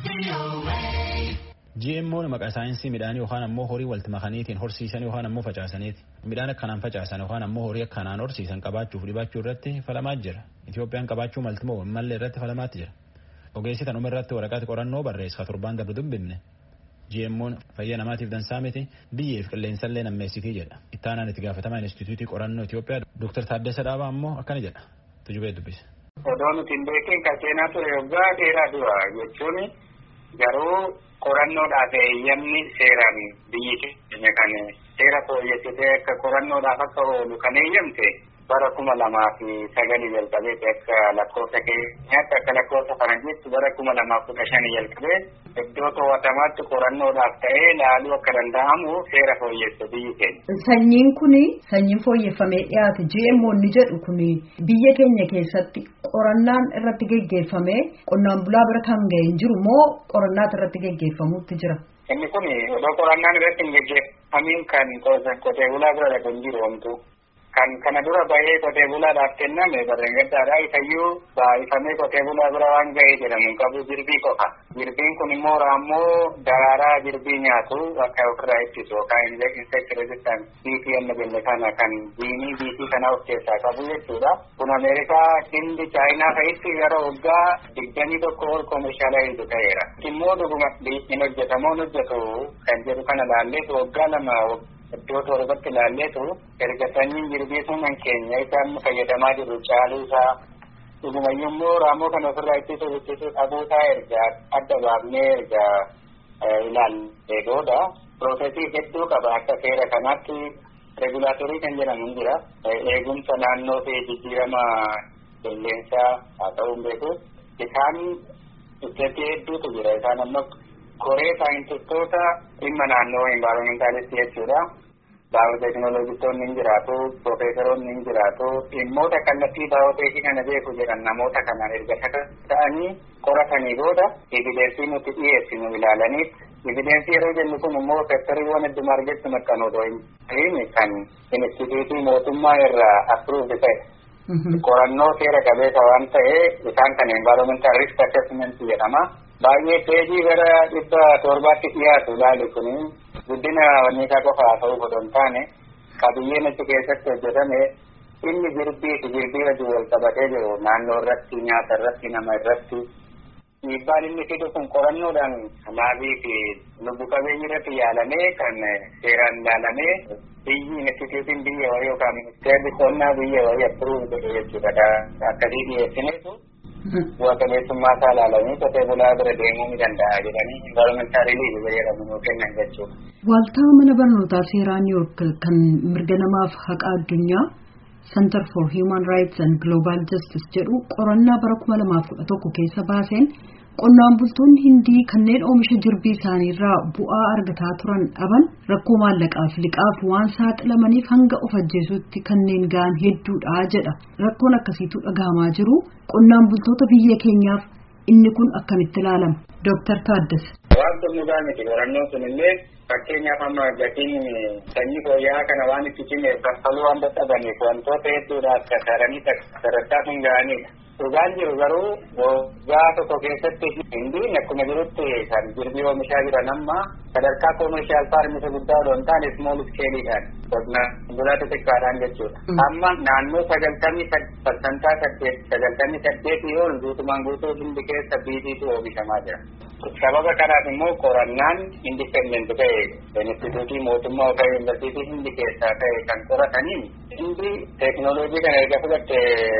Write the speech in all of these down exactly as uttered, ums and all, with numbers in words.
G M O maqaa saayinsii midhaanii yookaan ammoo horii walitti makaniitiin horsiisan yookaan ammoo facaasaniiti. Midhaan akkanaan facaasan yookaan ammoo horii akkanaan horsiisan qabaachuuf dhibachuu irratti falamaa jira. Itoophiyaan qabaachuu malti moo mallee irratti falamaatti jira. Ogeessi tanuma irratti waraqaa qorannoo barreessa torbaan darbu dubbifne. G M O fayyaa namaatiif dansaa miti biyyeef qilleensallee nammeessitii jedha. Ittaanaan itti gaafatamaa Inistituutii qorannoo Itoophiyaa Dooktar Taaddasa Dhaabaa ammoo akkana jedha. Tujubee dubbisa. Odoo nuti hin beekin kan seenaa ture waggaa dheeraa dura jechuun garuu qorannoodhaaf eeyyamni seeraan biyyi keenya kan seera fooyyessitee akka qorannoodhaaf akka oolu kan eeyyamte bara kuma lamaa fi sagalii jalqabee akka lakkoofsa keenyaatti akka lakkoofsa faranjiitti bara kuma lamaa kudha shanii jalqabee iddoo to'atamaatti qorannoodhaaf ta'ee laaluu akka danda'amu seera fooyyesse biyyi keenya. Sanyiin kuni sanyiin fooyyeffamee dhiyaate G M O ni jedhu kuni biyya keenya keessatti qorannaan irratti geggeeffamee qonnaan bulaa bira kan ga'e hin jiru moo qorannaa irratti geggeeffamutti jira? Inni kun odoo qorannaan irratti hin geggeeffamiin kan qotee bulaa bira dhaqu hin jiru homtuu. Kan kana dura bahee qotee bulaadhaaf kenname barreeffamaadhaa isayyuu baay'ifamee qotee bulaa bira waan ga'ee jedhamu qabu jirbii qofa. Jirbiin kun immoo raammoo daraaraa jirbii nyaatu akka ofirraa ittisu yookaan insect resistant biitii amma jenne kana kan jiinii biitii kana of keessaa qabu jechuudha. Kun Ameerikaa, Hindi, Chaayinaa fa'itti gara waggaa digdamii tokko ol koomeeshaalaayizu ta'eera. Immoo dhuguma hin hojjetamoon hojjetu kan jedhu kana laalleetu waggaa lama iddoo torbatti ilaalleetu erga sanyiin jirbii sunan keenya isaan fayyadamaa jiru caaluu isaa dhugumayyuu immoo raamoo kana ofirraa ittisuu ittisuu dhabuusaa erga adda baafnee erga ilaallee booda piroosesii hedduu qaba akka seera kanaatti regulaatorii kan jedhamu hin jira eegumsa naannoo fi jijjiirama qilleensaa haa ta'uu beeku isaan iddatti hedduutu jira isaan amma koree saayintistoota dhimma naannoo envaayiroomentalisti jechuudha. Baayootekinooloojistoonni hin jiraatu, piroofeesaroonni hin jiraatu, dhimmoota kallattii baayooteekii kana beeku jedhan namoota kana erga ta'anii qoratanii booda evidensii nuti dhiyeessinu ilaalaniif evidensii yeroo jennu kun immoo sektariiwwan hedduma argetti maxxanu odoo hin ta'in kan inistituutii mootummaa irraa appruuvdi ta'e. Qorannoo seera qabeessa waan ta'ee isaan kan environmental risk assessment jedhama. Baay'ee peejii gara dhibba torbaatti dhiyaatu ilaali kun guddina wanniisaa qofa haa ta'uu odoo hin taane qabiyyeen achi keessatti hojjetame inni jirbii fi jirbii wajjin wal qabatee jiru naannoo irratti nyaata irratti nama irratti dhiibbaan inni fidu kun qorannoodhaan maatii fi lubbu qabeeyyii irratti yaalamee kan seeraan ilaalamee biyyi instituutiin biyya wayii yookaan ministeerri qonnaa biyya wayii appruuv godhe jechuudha akkasii dhiyeessineetu bu'aa qabeessummaa isaa ilaalanii qotee bulaa bira deemuu ni danda'a jedhanii environmental liizi jedhamu nuu kennan jechuudha. Waaltaa mana barnootaa seeraa New York kan mirga namaaf haqa addunyaa Center for Human Rights and Global Justice jedhu qorannaa bara kuma lamaaf kudha tokko keessa baaseen qonnaan bultoonni Hindii kanneen oomisha jirbii isaaniirraa bu'aa argataa turan dhaban rakkoo maallaqaaf liqaaf waan saaxilamaniif hanga of ajjeesuutti kanneen ga'an hedduudha jedha. Rakkoon akkasiitu dhagahamaa jiru qonnaan bultoota biyya keenyaaf inni kun akkamitti ilaalama? Dooktar Taaddasa. Waan xumuraa miti qorannoon sun illee fakkeenyaaf amma gatiin sanyii fooyya'aa kana waan itti cimeef kaffaluu waan dadhabaniif wantoota hedduudhaaf kasaranii sadarkaa sun ga'anidha. Dhugaan jiru garuu waggaa tokko keessatti Hindiin akkuma jirutti kan jirbii oomishaa jiran amma sadarkaa koomershaal faarmisa guddaa odoo hin taane smool iskeeliidhaan qonnaan bulaa xixiqqaadhaan jechuudha. Amma naannoo sagaltamii parsantaa saddeet sagaltamii saddeetii ol guutumaan guutuu Hindi keessa biitiitu oomishamaa jira. Sababa kanaaf immoo qorannaan indipendent ta'e instituutii mootummaa yookaan yuunivarsiitii Hindi keessaa ta'e kan qorataniin Hindi teekinooloojii kana erga fudhatte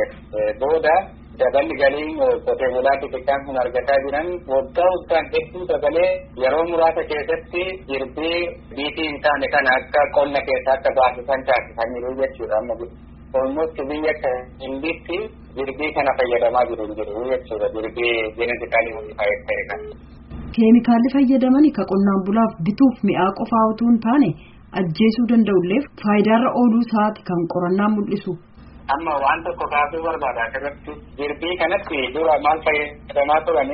booda daballi galiin qotee bulaa xixiqqaan kun argataa jiran waggaa waggaan hedduu dabalee yeroo muraasa keessatti jirbii biitii hin taane kana akka qonna keessaa akka baasisan taasisaniiru jechuudha. Amma almost biyya akka Hindiitti jirbii kana fayyadamaa jiru jiru jechuudha. Jirbii jeenetikaalii modifaayed ta'e kan. Keemikaalli fayyadaman ka qonnaan bulaaf bituuf mi'aa qofaa utuu hin taane ajjeesuu danda'ullee faayidaarra ooluu isaati kan qorannaan mul'isu. Amma waan tokko kaasuu barbaada asirratti jirbii kanatti dura maal fayyadamaa turanii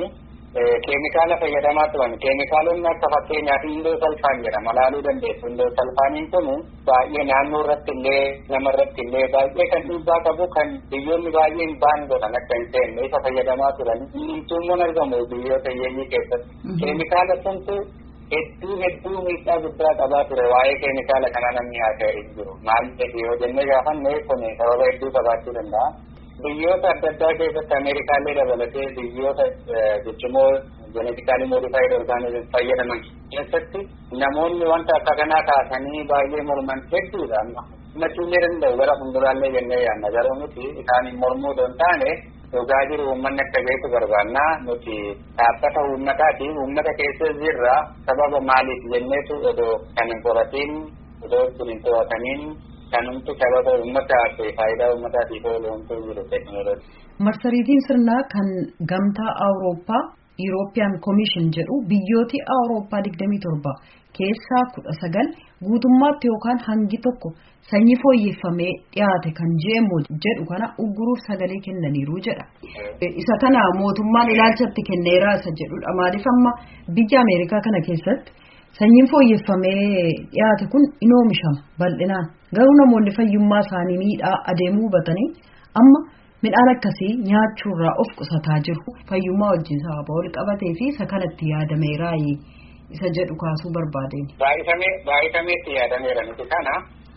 keemikaala fayyadamaa turan. Keemikaalonni akka fakkeenyaaf indoo salfaan jedhama laaluu dandeessu. Indoo salfaaniin kun baay'ee naannoo irratti illee nama irratti illee baay'ee kan dhiibbaa qabu kan biyyoonni baay'een baan godhan akka hin seenne isa fayyadamaa turan. Inni argamu biyyoota hiyyeeyyii keessatti. Keemikaala suntu hedduu hedduu miidhaa guddaa qabaa ture waa'ee keemikaala kana namni haasa'ee hin jiru. Maal jedhee yoo jennee gaafanne kun sababa hedduu qabaachuu danda'a. Biyyoota adda addaa keessatti Ameerikaallee dabalatee biyyoota jechuun genetikaalii moodifaayid orgaanizim fayyadaman keessatti namoonni wanta akka kanaa kaasanii baay'ee morman hedduudha. Himachuu ni danda'u gara fuulduraallee jennee yaadna garuu nuti isaaniin mormuu don taane dhugaa jiru uummanni akka beeku barbaanna nuti dhaabbata uummataati uummata keessa jirra sababa maaliif jenneetu odoo kan hin qoratiin odoo hin to'atamiin kanumtu sababa uummataa fi faayidaa uummataatiif oolu wantu jiru teekinooloojii. Marsariitiin sirnaa kan gamtaa Awurooppaa European Commission jedhu biyyooti Awurooppaa digdamii torba keessaa kudha sagal guutummaatti yookaan hangi tokko sanyii fooyyeffamee dhiyaate kan G M O jedhu kana ugguruuf sagalee kennaniiru jedha. Isa kana mootummaan ilaalchatti kenneeraa isa jedhudha. Maaliif amma biyya Ameerikaa kana keessatti sanyiin fooyyeffamee dhiyaate kun in oomishama bal'inaan. Garuu namoonni fayyummaa isaanii miidhaa adeemuu hubatanii amma midhaan akkasii nyaachuurraa of qusataa jiru. Fayyummaa wajjin sababa wal qabatee fi isa kanatti yaadameeraa isa jedhu kaasuu barbaadeen. Baay'ifamee baay'ifameetti yaadameera nuti kana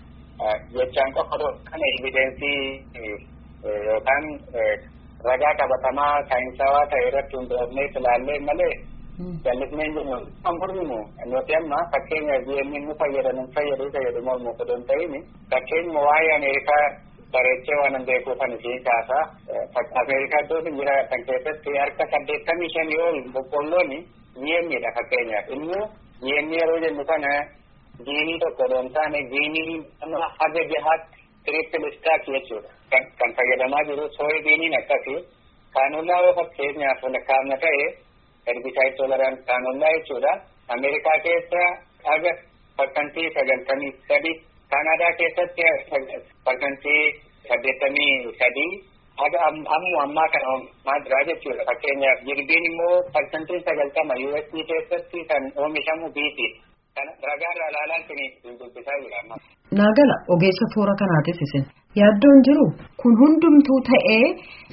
jechaan qofa kana evidensii yookaan ragaa qabatamaa saayinsawaa ta'e irratti hundoofnee ilaallee malee jallisnee jennu kan furminu nuti amma fakkeenya G M O nu fayyadamu fayyadu fayyadu mormuu fedhan ta'ini fakkeenya waa'ee Ameerikaa bareechee waan beekuuf ani fi kaasa Ameerikaa iddoo jira kan keessatti harka saddeettamii shanii ol boqqollooni G M O dha fakkeenyaaf inni G M O yeroo jennu kana jiinii tokko doon taane jiinii amma haga jahaatti triple stack jechuudha kan fayyadamaa jiru soybeaniin akkasii kaanollaa yoo fakkeenyaaf lakkaa'amna ta'e herbicide tolerant kaanollaa jechuudha Ameerikaa keessa haga parsantii sagaltamii sadi Kaanaadaa keessatti parsantii saddeettamii sadii haga ammu ammaa kana maadiraa jechuudha fakkeenyaaf jirbiin immoo parsantiin sagaltama U S D keessatti kan oomishamu biiti kan ragaarraa ilaalaan kuni dubbisaa jira amma. Naagala ogeessa toora kanaatis isin yaaddoon jiru kun hundumtuu ta'ee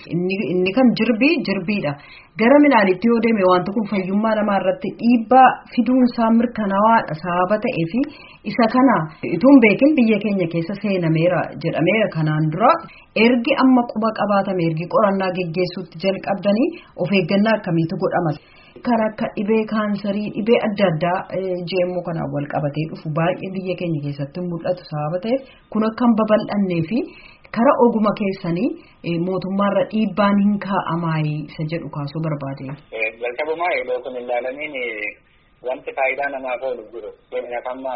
inni kan jirbii jirbiidha. Gara midhaanitti yoo deeme wanti kun fayyummaa namaa irratti dhiibbaa fiduun isaa mirkanaawaadha sababa ta'ee fi isa kana ituun beekin biyya keenya keessa seenameera jedhameera kanaan dura ergi amma quba qabaatame ergi qorannaa geggeessuutti jalqabdanii of eeggannaa akkamiitu godhama. Kan akka dhibee kaansarii dhibee adda addaa G M O kanaan wal qabatee dhufu baay'ee biyya keenya keessatti mul'atu sababa ta'eef kun akka hin babal'annee fi kara oguma keessanii mootummaarra dhiibbaan hin kaa'amaayi isa jedhu kaasuu barbaade. Jalqabumaa yeroo kun ilaalaniin wanti faayidaa namaaf oolu jiru. Keenyaaf amma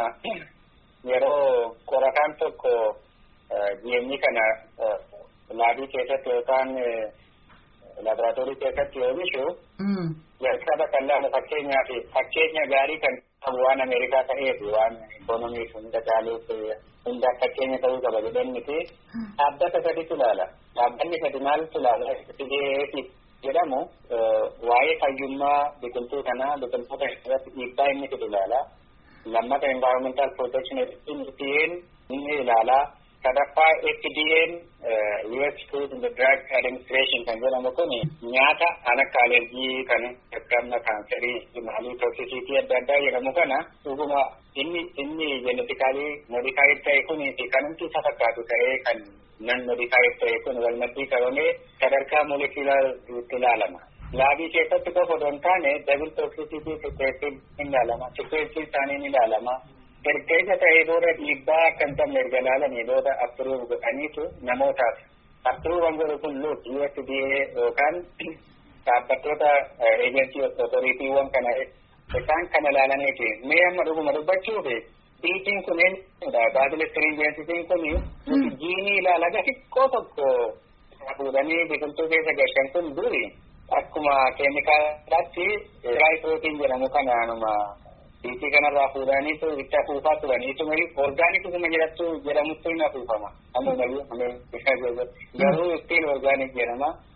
yeroo qorataan tokko G M O kana laabii keessatti yookaan laaboraatoorii keessatti oomishu jalqaba kan laalu fakkeenyaaf fakkeenya gaarii kan qabu waan Ameerikaa ta'eef waan ikoonomii hunda caaluuf hunda fakkeenya ta'uu qaba jedhamniti dhaabbata sadiitu ilaala. Dhaabbanni sadi maaltu ilaala? jedhamu waa'ee fayyummaa biqiltuu kanaa biqiltoota irratti dhiibbaa inni fidu ilaala. Lammata environmental protection agency inni ilaala. Sadaffaa F D A U S Food and Drug Administration kan jedhamu kun nyaata kan akka alergii kan akka kaanserii maalii toksisiitii adda addaa jedhamu kana dhuguma inni inni genetically modified ta'e kun kanumti isa fakkaatu ta'ee kan non modified ta'e kun wal maddii qabamee sadarkaa molecular ilaalama. Laabii keessatti qofa osoo hin taane double toxicity sequencing ni ilaalama. Sequencing isaanii ni ilaalama. Erga ta'ee booda dhiibbaa kan qabne erga ilaalanii booda approve godhaniitu namootaaf approve godhu kun look U S D A yookaan dhaabbattoota agency authorityuwwan kana isaan kana ilaalaniiti mee amma dhuguma dubbachuuf biitiin kun eenyudha baasile stringensitiin kun jiinii ilaala xiqqoo tokko fuudhanii biqiltuu keessa gashan kun duri akkuma keemikaalaatti raayiprootiin jedhamu kanaanuma biitii kanarraa fuudhaniitu itti afuufaa turaniitu malee orgaanikuma jedhattu jedhamutti hin afuufama. Ammoo garuu ittiin orgaanik jedhama.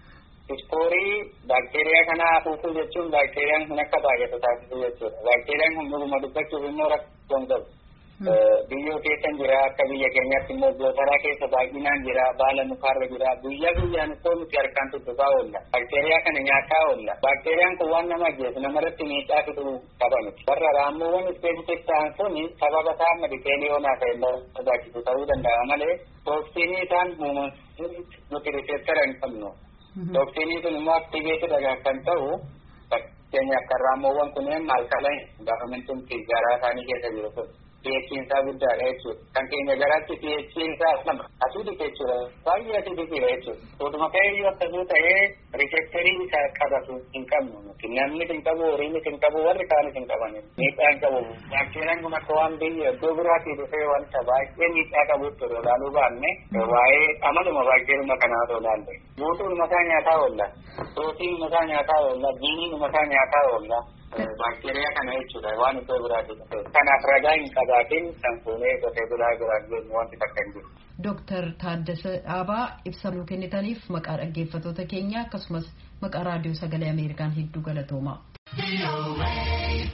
Ispoorii baakteeriyaa kana hafuufuu jechuun baakteeriyaan kun akka baay'atu taasisuu jechuudha. Baakteeriyaan kun dhuguma dubbachuuf immoo rakkoon qabu. Biyyoo keessa jira akka biyya keenyaatti immoo gootaraa keessa baay'inaan jira baala mukaarra jira guyyaa guyyaan ittoo nuti harkaan tuttuqaa oolla. Baakteeriyaa kana nyaataa oolla. Baakteeriyaan kun waan nama ajjeesu namarratti miidhaa fiduu qaba miti. Warra raammoowwan ispeesifik ta'an sun sababa isaan medikeeliyoonaa ta'e barbaachisu ta'uu danda'a malee tooksiinii isaan uumamu nuti riseettara hin qabnu. Tooksiinii sun immoo aktiiveetidha kan ta'u fakkeenyaaf kan raammoowwan kunneen alkaalaayinii gaafamintuun garaa isaanii keessa jiru kun. Pihchiinsaa guddaadha jechuudha. Kan keenya garaatti pihchiinsaa lama asiidii jechuudha. Baay'ee asiidii jechuudha. Utuma ka'eeyyuu akkasuu ta'ee riseeptarii isaa qabatu hin qabnu. Namni hin qabu, horiinis hin qabu, warri kaanis hin qabani. Miidhaa hin qabu. Baakteeriyaan kun akka waan biyya iddoo biraatii dhufee wanta baay'ee miidhaa qabutti yeroo ilaaluu baanne waa'ee amaluma baakteeriyuma kanaa otoo ilaalle. Guutuun mataa nyaataa oolla. Prootiin mataa nyaataa oolla. Diiniin mataa nyaataa oolla. Baakteeriyaa kana jechuudha waan iddoo biraati. Kanaaf ragaa hin qabaatin kan fuunee qotee bulaa biraan jennu wanti takka hin jiru. Dooktar Taaddasa Dhaabaa ibsa nuu kennitaniif maqaa dhaggeeffattoota keenya akkasumas maqaa raadiyoo sagalee Ameerikaan hedduu galatoomaa.